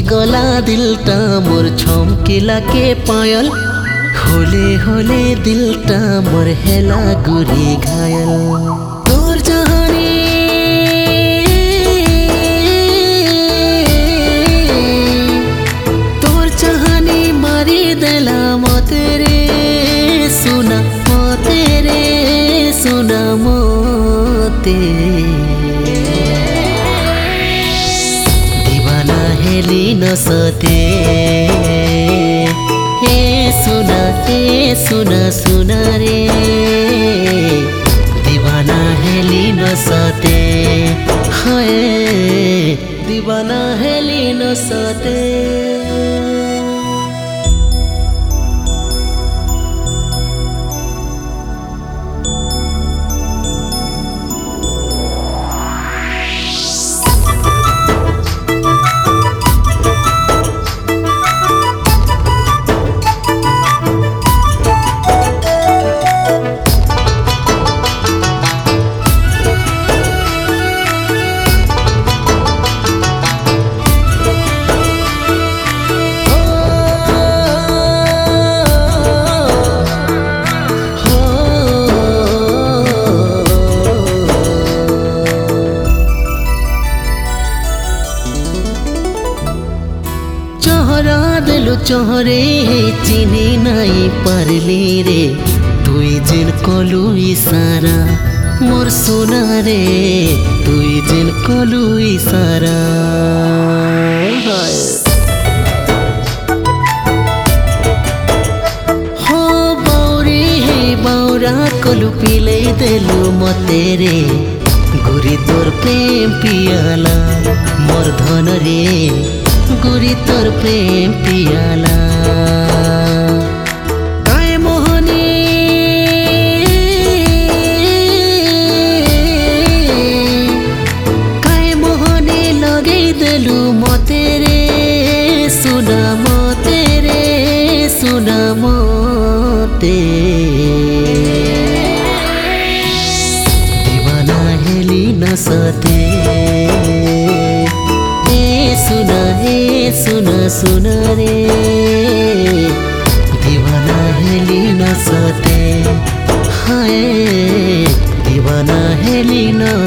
गला दिलटा मोर छमकिला के पायल होले होले दिलटा मोर हेला गुरी घायल तोर जहानी तोर जहानी मारी देला मते रे सुना मोते दीवाना हेली न सते सुना रे दीवाना हेली न सते हाय दीवाना हेली न सते चोहरे चिनी नाई पारली रे तुई जिन कलु इशारा मोर सोना रे तुई जिन कलु इशारा हो बाउरी हे बाउरा कलु पिले देलु मते रे गुरी तोर प्रेम पियाला मोर धन रे गुरी तोर प्रेम पियाला काय मोहनी लगे देलु मते रे सुना मोते दीवाना हेली न सते सुना रे दीवाना हेली न सते हाय दीवाना हेली न